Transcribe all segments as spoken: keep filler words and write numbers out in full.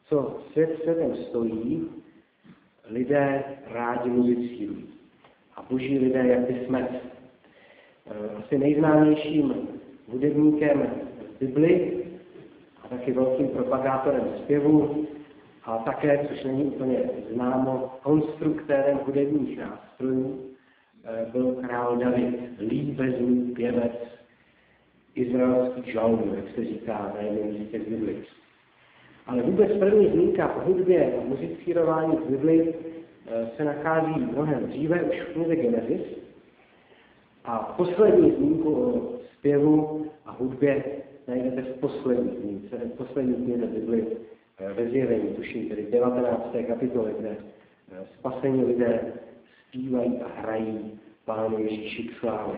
co svět světem stojí, lidé rádi muzicírují. A boží lidé, jak by jsme. Asi nejznámějším hudebníkem v Bibli a taky velkým propagátorem zpěvu a také, což není úplně známo, konstruktérem hudebních nástrojů byl král David, líbezný pěvec, izraelský žalm, jak se říká na jednom místě v Bibli. Ale vůbec první zmínka o hudbě a muzicírování v Bibli se nachází mnohem dříve, už v knize Genesis. A poslední zmínku o zpěvu a hudbě najdete v poslední zmínce, v poslední knize Bibli ve Zjevení, tuším tedy v devatenácté kapitole, kde spasení lidé zpívají a hrají Pánu Ježíši k slávě.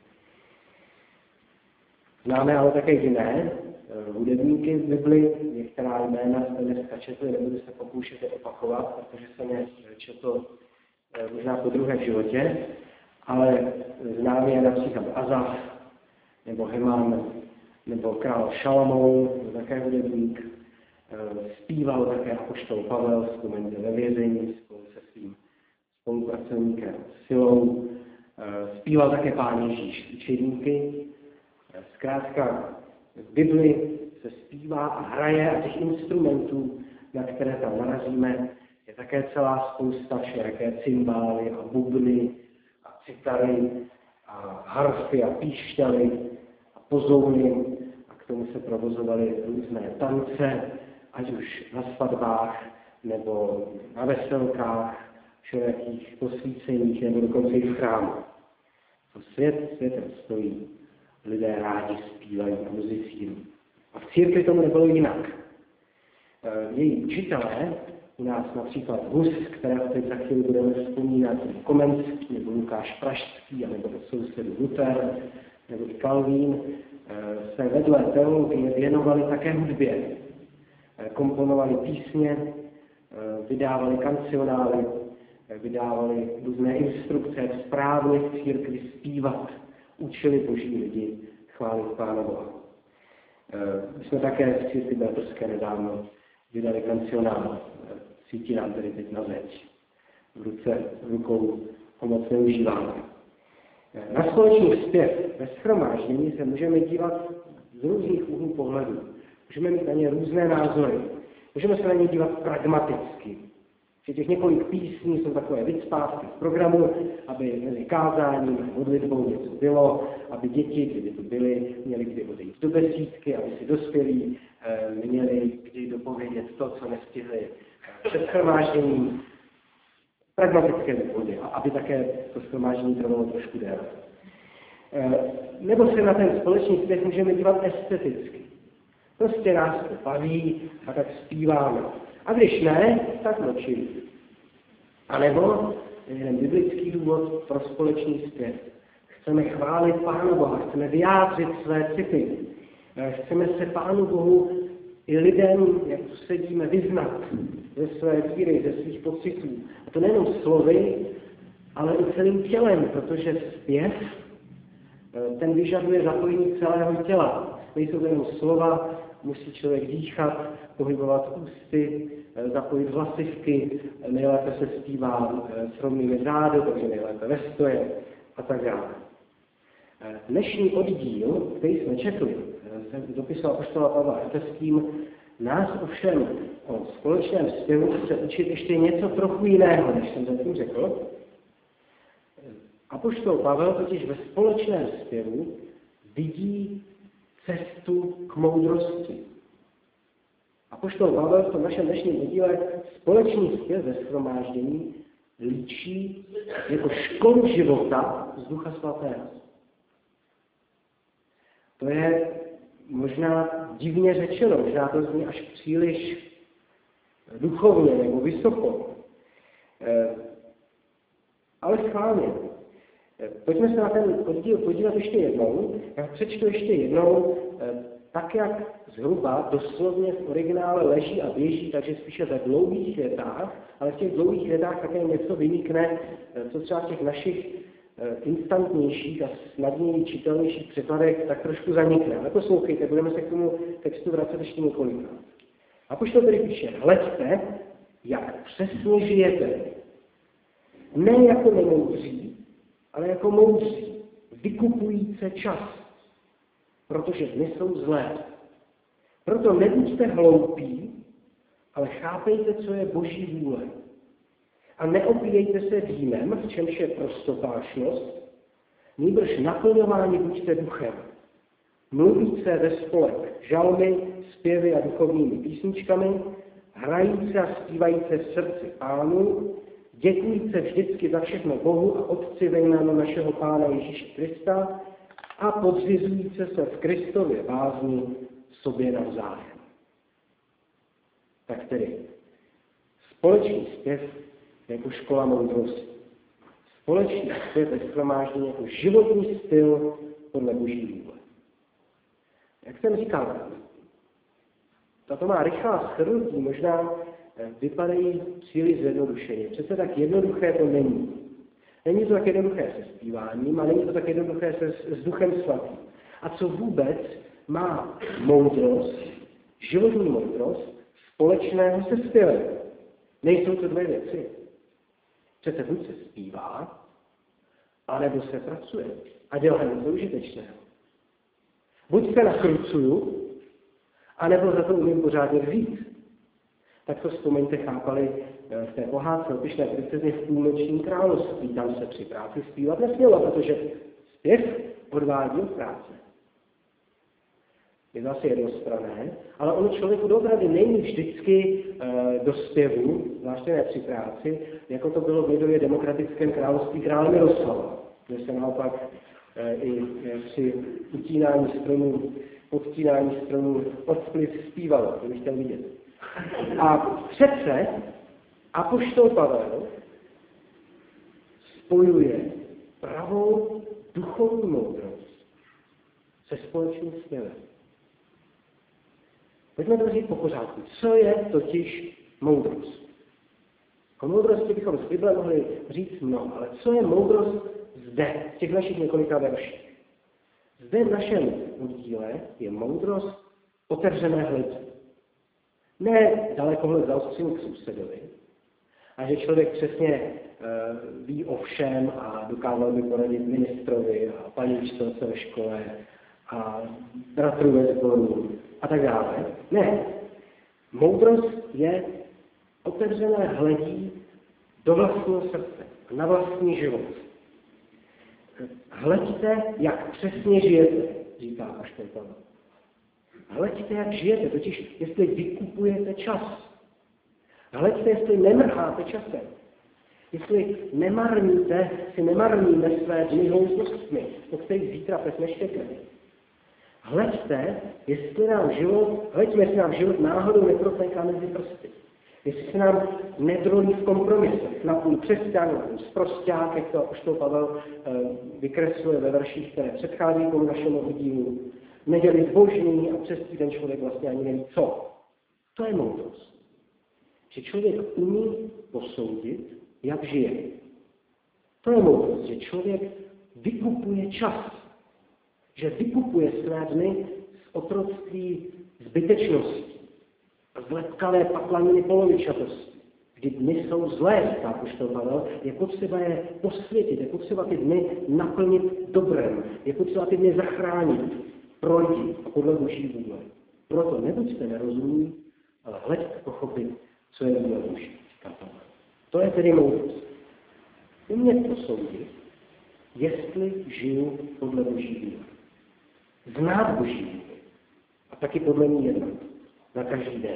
Známe ale také jiné hudebníky v Bibli, některá jména jste dneska četli, nebudu se pokoušet je opakovat, protože jsem je četl možná po druhé v životě, ale známý je například Azaf, nebo Heman, nebo král Šalamoun, také hudebník, zpíval také apoštol Pavel, vzpomeňte ve vězení spolu se svým spolupracovníkem Silou, zpíval také Pán Ježíš učedníky. Zkrátka v Bibli se zpívá a hraje a těch instrumentů, na které tam narazíme, je také celá spousta všelijaké cymbály a bubny a citary a harfy a píšťaly a pozouny a k tomu se provozovaly různé tance, ať už na svatbách nebo na veselkách, všelijakých posvíceních nebo dokonce i v chrámu. To svět světem stojí, lidé rádi zpívají a muzicírují. A v církvi tomu nebylo jinak. Její učitelé, u nás například Hus, kterého teď za chvíli budeme vzpomínat, nebo Komenský, nebo Lukáš Pražský, nebo sousedů Luther, nebo i Kalvín, se vedle teologie věnovali také hudbě. Komponovali písně, vydávali kancionály, vydávali různé instrukce, jak správně v církvi zpívat, učili boží lidi chválit Pána Boha. My jsme také v církvi bratrské nedávno vydali kancionál, cítí nám tedy teď na zeď. V ruce, v rukou ho moc neužíváme. Na společný zpěv ve shromáždění se můžeme dívat z různých úhlů pohledu. Můžeme mít na ně různé názory. Můžeme se na ně dívat pragmaticky. Že těch několik písní jsou takové vycpávky v programu, aby mezi kázáním a modlitbou něco bylo, aby děti, kdyby to byly, měli kdy odejít do besídky, aby si dospělí e, měli kdy dopovědět to, co nestihli před shromážděním. Pragmatické důvody, a aby také to shromáždění trvalo trošku déle. E, nebo se na ten společný zpěv můžeme dívat esteticky. Prostě nás to baví a tak zpíváme. A když ne, tak mlčí. A nebo jeden biblický důvod pro společný zpěv. Chceme chválit Pánu Boha, chceme vyjádřit své city. Chceme se Pánu Bohu i lidem, jak tu sedíme, vyznat ze své víry, ze svých pocitů. A to nejenom slovy, ale i celým tělem, protože zpěv, ten vyžaduje zapojení celého těla. Nejsou to jenom slova, musí člověk dýchat, pohybovat ústy, zapojit hlasivky, nejlépe se zpívá s rovnými zády, takže nejlépe ve stoje a tak dále. Dnešní oddíl, který jsme četli, z dopisu apoštola Pavla Efeským, nás ovšem o společném zpěvu chce učit ještě něco trochu jiného, než jsem zatím řekl. Apoštol Pavel totiž ve společném zpěvu vidí cestu k moudrosti. Apoštol Pavel v tom našem dnešním oddíle společný zpěv ve shromáždění líčí jako školu života z Ducha Svatého. To je možná divně řečeno, možná to zní až příliš duchovně nebo vysoko. Ale schválně. Pojďme se na ten oddíl podívat ještě jednou. Já přečtu ještě jednou, tak jak zhruba doslovně v originále leží a běží, takže spíše ve dlouhých větách, ale v těch dlouhých větách také něco vymítne, co třeba v těch našich instantnějších a snadněji čitelnějších překladech tak trošku zanikne. Ale poslouchejte, budeme se k tomu textu vracet ještě několikrát. Apoštol tedy píše, hleďte, jak přesně žijete. Ne jako nemoudří, ale jako moudří, vykupujíce čas, protože dny jsou zlé. Proto nebuďte hloupí, ale chápejte, co je Boží vůle. A neopíjejte se vínem, v čemž je prostopášnost, nýbrž naplňování buďte duchem. Mluvíce ve spolek, žalmy, zpěvy a duchovními písničkami, hrajíce a zpívajíce v srdci Pánu, děkujíce vždycky za všechno Bohu a Otci ve jménu našeho Pána Ježíše Krista a podřizujíce se v Kristově bázni sobě navzájem. Tak tedy, společný zpěv jako škola moudrosti. Společný zpěv ve shromáždění jako životní styl podle Boží vůle. Jak jsem říkal, tato má rychlá shrnutí možná vypadají příliš zjednodušeně. Přece tak jednoduché to není. Není to tak jednoduché se zpíváním a není to tak jednoduché se s Duchem Svatým. A co vůbec má moudrost, životní moudrost, společného se stylem? Nejsou to dvě věci. Přece buď se zpívá, anebo se pracuje a dělá něco užitečného. Buď se nakrucuju, anebo za to umím pořádně vzít. Tak to vzpomeňte, chápali v té pohádce o pyšné princezně v Půlnočním království. Tam se při práci zpívat nesmělo, protože zpěv odvádí od práce. Je zase jednostranné, ale ono člověku doopravdy není vždycky e, do zpěvu, zvláště ne při práci, jako to bylo v lidově demokratickém království krále Miroslava, kde se naopak e, i e, při utínání stromů, podtínání stromů odpliv zpívalo, to bych chtěl vidět. A přece apoštol Pavel spojuje pravou duchovní moudrost se společným zpěvem. Pojďme to říct po pořádku. Co je totiž moudrost? O moudrosti bychom z Bible mohli říct mnoho, ale co je moudrost zde, v těch našich několika verších? Zde v našem oddíle je moudrost otevřené hledí. Ne dalekohled zaostřený k sousedovi, a že člověk přesně e, ví o všem a dokázal by poradit ministrovi a paní učitelce ve škole a bratru ve sboru a tak dále. Ne. Moudrost je otevřené hledí do vlastního srdce, na vlastní život. Hleďte, jak přesně žijete, říká apoštol Pavel. Hleďte, jak žijete, totiž jestli vykupujete čas. Hleďte, jestli nemrháte časem. Jestli nemarníte, si nemarníme své dny hloupostmi, po kterých zítra pes neštěkne. Hleďte, jestli nám život, hleďme, jestli nám život náhodou neprotéká mezi prsty. Jestli se nám nedrolí v kompromisech, napůl křesťan, napůl sprosťák, jak to apoštol Pavel e, vykresluje ve verších, které předchází tomu našemu oddílu. Neděli zbožný a přes týden člověk vlastně ani neví co. To je moudrost. Že člověk umí posoudit, jak žije. To je moudrost, že člověk vykupuje čas. Že vykupuje své dny z otroctví zbytečnosti a z lepkavé paklaniny polovičatosti. Kdy dny jsou zlé, říká apoštol Pavel, je potřeba je posvětit, je potřeba ty dny naplnit dobrem, je potřeba ty dny zachránit, projít a podle Boží vůle. Proto nebuďte nerozumní, ale hleďte pochopit, co je vůle Boží, říká Pavel. To je tedy moudrost. Umět posoudit, jestli žiju podle Boží vůle. Znát Boží vůli. A taky podle ní jednat. Na každý den.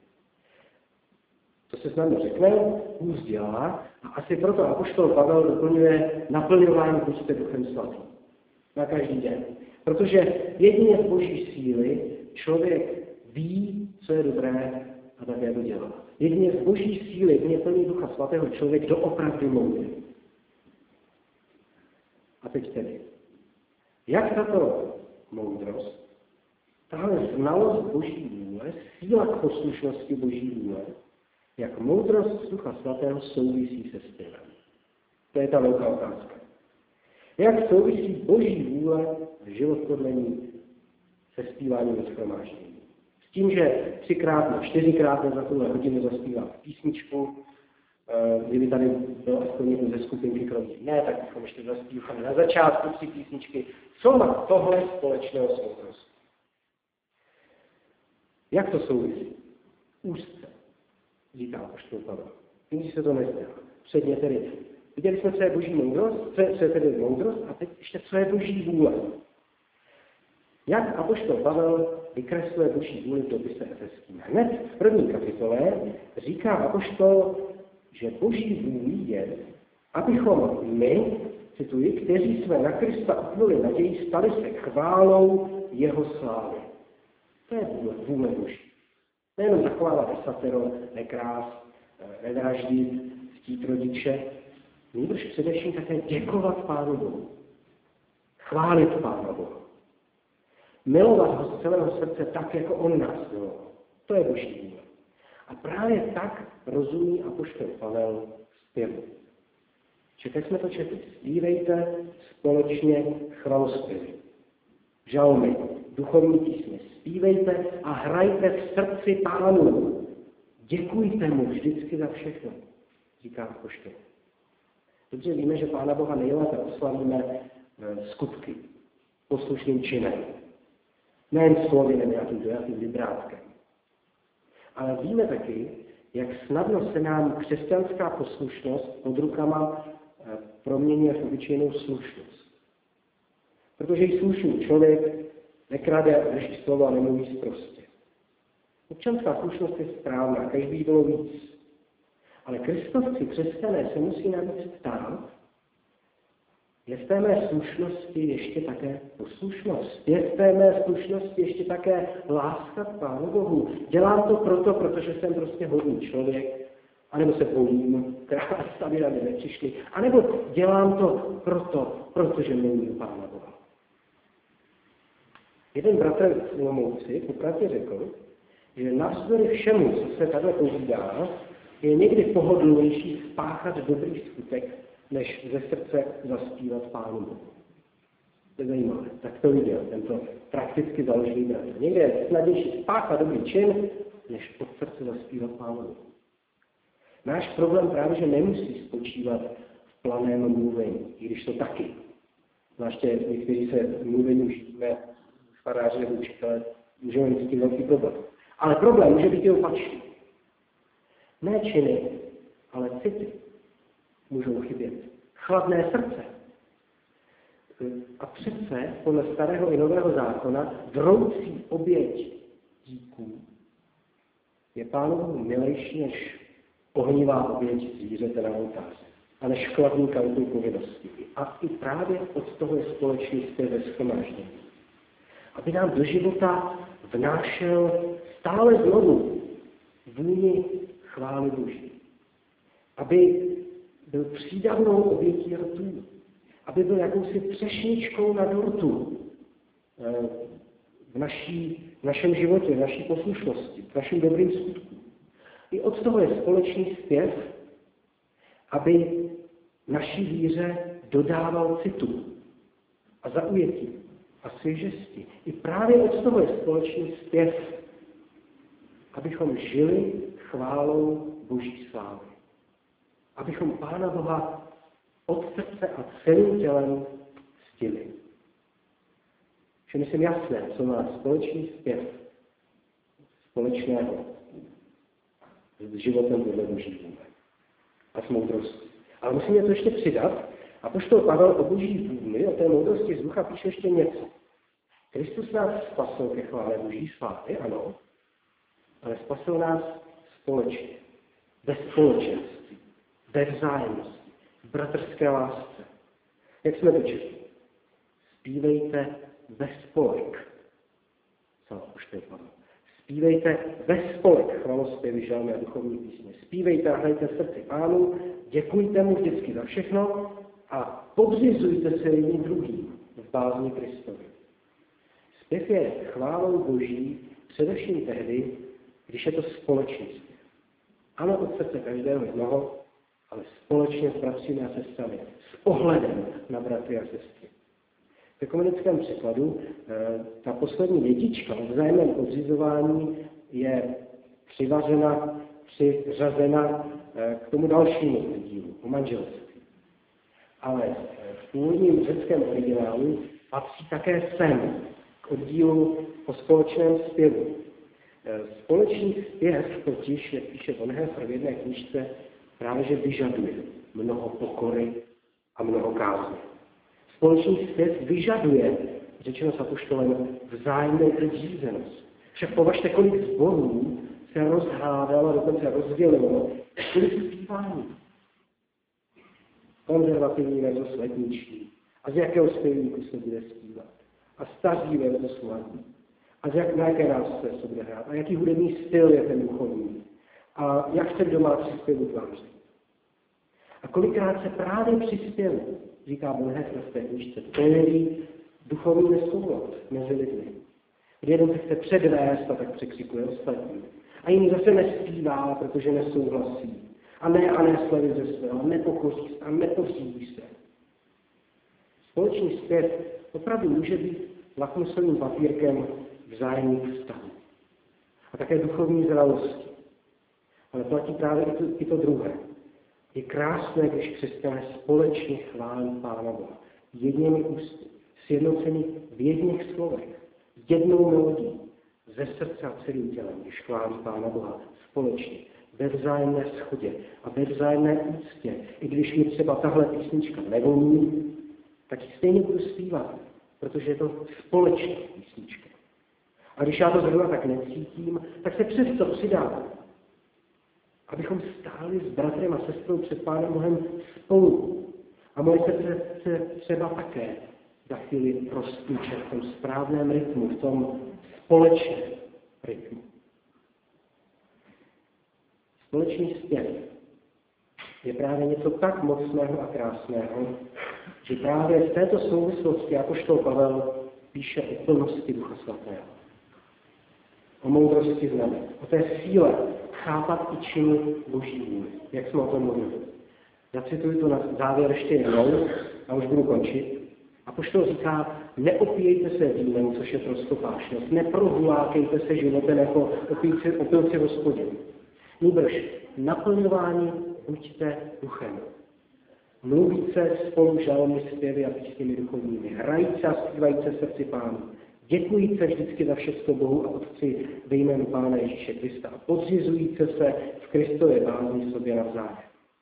To se snadno řekne, hůř dělá, a asi proto apoštol Pavel doplňuje naplňování buďte Duchem Svatým. Na každý den. Protože jedině z Boží síly člověk ví, co je dobré a také to dělá. Jedině z Boží síly, jedině plný Ducha Svatého člověk doopravdy moudrý. A teď tedy. Jak tato moudrost, tahle znalost Boží vůle, síla k poslušnosti Boží vůle, jak moudrost Ducha Svatého souvisí se stylem. To je ta velká otázka. Jak souvisí Boží vůle v život podle ní se zpíváním ve shromáždění? S tím, že třikrát nebo čtyřikrát za tuhle hodinu zaspíváme písničku, kdyby tady byl aspoň někdo ze skupinky kromě ne, tak bychom ještě zaspívali na začátku tři písničky. Co má tohle společného s moudrostí? Jak to souvisí? Úzce, říká apoštol Pavel. Když se to nezdá. Předně tedy. Viděli jsme, co je boží moudrost, co je, co je tedy moudrost a teď ještě, co je boží vůle. Jak apoštol Pavel vykresluje boží vůli v dopise Efeským. Hned v první kapitole říká apoštol, že boží vůli je, abychom my, cituji, kteří jsme na Krista upnuli naději, stali se chválou jeho slávy. To je vůle, vůle boží. Nejenom zachovávat desatero, nekrást, nevraždit, chtít rodiče, nýbrž především také děkovat Pánu Bohu. Chválit Pána Boha. Milovat ho z celého srdce tak, jako on nás miloval. To je boží vůle. A právě tak rozumí apoštol Pavel zpěvu. Četli jsme to četli. Zpívejte společně chvalospěvy. Žalmy, duchovní písně. Zpívejte a hrajte v srdci Pánu. Děkujte mu vždycky za všechno, říká apoštol. Dobře víme, že Pána Boha nejlépe oslavíme skutky, poslušným činem. Nejen slovy nebo nějakým dojatým vibrátkem. Ale víme taky, jak snadno se nám křesťanská poslušnost pod rukama proměňuje v obyčejnou slušnost. Protože i slušný člověk nekrade, drží slovo a nemluví sprostě. Občanská slušnost je správná, každý bylo víc. Ale kristovci, křesťané, se musí navíc ptát, je v té mé slušnosti ještě také poslušnost? Je v té mé slušnosti ještě také láska k Pánu Bohu? Dělám to proto, protože jsem prostě hodný člověk, anebo se bojím, krát aby na mě nepřišli, anebo dělám to proto, protože miluji Pána Boha. Jeden bratr v Olomouci popravdě řekl, že navzdory všemu, co se takhle povídá, je někdy pohodlnější spáchat dobrý skutek, než ze srdce zaspívat Pánu Bohu. To je zajímavé. Tak to viděl, tento prakticky založený bratr. Někde je snadnější spáchat dobrý čin, než od srdce zaspívat Pánu Bohu. Náš problém právě, že nemusí spočívat v planém mluvení, i když to taky. Zvláště někteří se mluvení užijeme, faráři nebo učitelé, můžeme mít s tím velký problém. Ale problém může být i opačný. Ne činy, ale city můžou chybět. Chladné srdce. A přece podle starého i nového zákona vroucí oběť díků je Pánovu milejší než ohnivá oběť zvířete na oltáři a než chladný kautul povinnosti. A i právě od toho je společný zpěv ve shromáždění. Aby nám do života vnášel stále znovu vůni chvály Boží. Aby byl přídavnou obětí rtů. Aby byl jakousi třešničkou na dortu v, naší, v našem životě, v naší poslušnosti, v našem dobrým skutku. I od toho je společný zpěv, aby naší víře dodával citu a zaujetí a svěžesti. I právě od toho je společný zpěv, abychom žili chválou Boží slávy. Abychom Pána Boha od srdce a celým tělem ctili. Že myslím jasné, co má společný zpěv společného s životem podle Boží vůle a s moudrostí. Ale musíme to ještě přidat. Apoštol Pavel o Boží vůli, o té moudrosti z ducha píše ještě něco. Kristus nás spasil ke chvále Boží slávy, ano, ale spasil nás společně, ve společenství, ve vzájemnosti, v bratrské lásce. Jak jsme to četli? Zpívejte ve spolek. Co apoštol Pavel? Zpívejte ve spolek chvalospěvy, žalmy a duchovní písně. Zpívejte a hrajte v srdci Pánu, děkujte mu vždycky za všechno a podřizujte se jedním druhým v bázni Kristovi. Zpěv je chválou Boží především tehdy, když je to společný zpěv. Ano, od srdce každého jednoho, ale společně s bratřími a sestrami, s ohledem na bratry a sestry. V ekumenickém překladu ta poslední větička o vzájemném podřizování je přivařena, přiřazena k tomu dalšímu oddílu, o manželství. Ale v původním řeckém originálu patří také sem, k oddílu o společném zpěvu. Společný zpěv totiž, jak píše Bonhoeffer v jedné knížce, právě že vyžaduje mnoho pokory a mnoho kázně. Společný zpěv vyžaduje, řečeno s apoštolem, vzájemnou podřízenost. Však považte, kolik sborů se rozhádalo a dokonce rozdělilo kvůli zpívání. Konzervativní versus letniční. A z jakého zpěvníku se bude zpívat? A staří versus mladí. A z jak, na jaké nástroje se bude hrát? A jaký hudební styl je ten duchovní? A jak se domácí zpěvu tváří? A kolikrát se právě při zpěvu, říká Bonhoeffer v té knížce, projeví duchovní nesoulad mezi lidmi. Kdy jeden se chce předvést a tak překřikuje ostatní. A jiný zase nespívá, protože nesouhlasí. A ne a neslaví ze svého, nepokoří se a nepodřídí se. Společný zpěv opravdu může být lakmusovým papírkem vzájemných vztahů. A také duchovní zralosti. Ale platí právě i to, i to druhé. Je krásné, když křesťané společně chválí Pána Boha. Jedněmi ústy, sjednocení v jedných slovech, jednou melodí, ze srdce a celým tělem, když chválí Pána Boha společně, ve vzájemné shodě a ve vzájemné úctě. I když mi třeba tahle písnička nevoní, tak ji stejně budu zpívat, protože je to společná písnička. A když já to zrovna tak necítím, tak se přesto přidám. Abychom stáli s bratrem a sestrou před Pánem Bohem spolu. A moje srdce se třeba také za chvíli rozpůjče v tom správném rytmu, v tom společném rytmu. Společný zpěv je právě něco tak mocného a krásného, že právě v této souvislosti apoštol Pavel píše o plnosti Ducha Svatého. O moudrosti znamená, o té síle chápat i činy Boží vůli, jak jsme o tom mluvili. Zacituji to na závěr ještě jednou a už budu končit. Apoštol říká, neopíjejte se vínem, což je prostopášnost, neprohulákejte se životem jako opilci, opilci Hospodinu. Nýbrž naplňování buďte duchem. Mluvíce spolu žalmy, zpěvy a písněmi duchovními. Hrajte a zpívajte srdci Pánu. Děkujíte vždycky za všechno Bohu a Otci ve jménu Pána Ježíše Krista a podřizujte se v Kristově bázni sobě navzájem.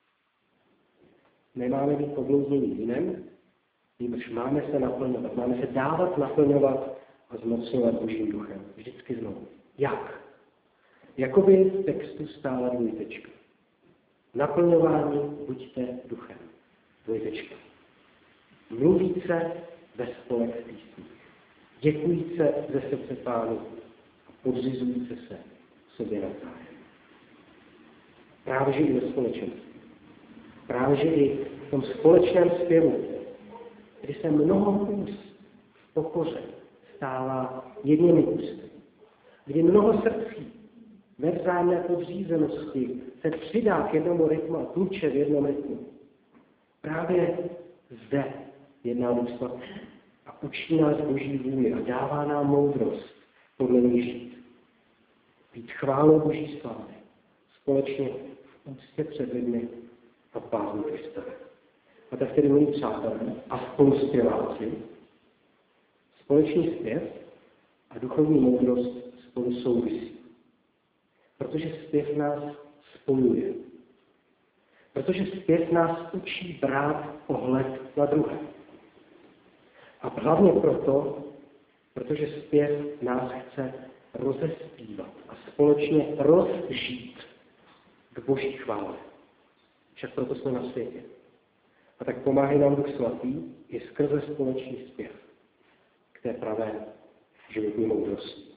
Nemáme být poblouznění vínem, nýbrž máme se naplňovat, máme se dávat naplňovat a zmocňovat Božím duchem. Vždycky znovu. Jak? Jakoby v textu stála dvojtečka. Naplňování buďte duchem. Dvojtečka. Mluvíce ve spolek v písních. Děkujíce ze srdce Pánu a podřizujte se sobě navzájem. Právě, že i ve společenství. Právě, že i v tom společném zpěvu, kdy se mnoho úst v pokoře stává jedněmi ústy, kdy mnoho srdcí ve vzájemné podřízenosti se přidá k jednomu rytmu a tluče v jednom rytmu. Právě zde jedná Duch Svatý a učí nás Boží vůli a dává nám moudrost podle ní žít. Být chválou Boží slávy, společně v úctě před lidmi a v bázní Krista. A tak tedy, milí přátelé a spoluspěváci, společný zpěv a duchovní moudrost spolu souvisí. Protože zpěv nás spojuje. Protože zpěv nás učí brát ohled na druhé. A hlavně proto, protože zpěv nás chce rozespívat a společně rozžít k Boží chvále. Však proto jsme na světě. A tak pomáhá nám Duch Svatý i skrze společný zpěv k té pravé životní moudrosti.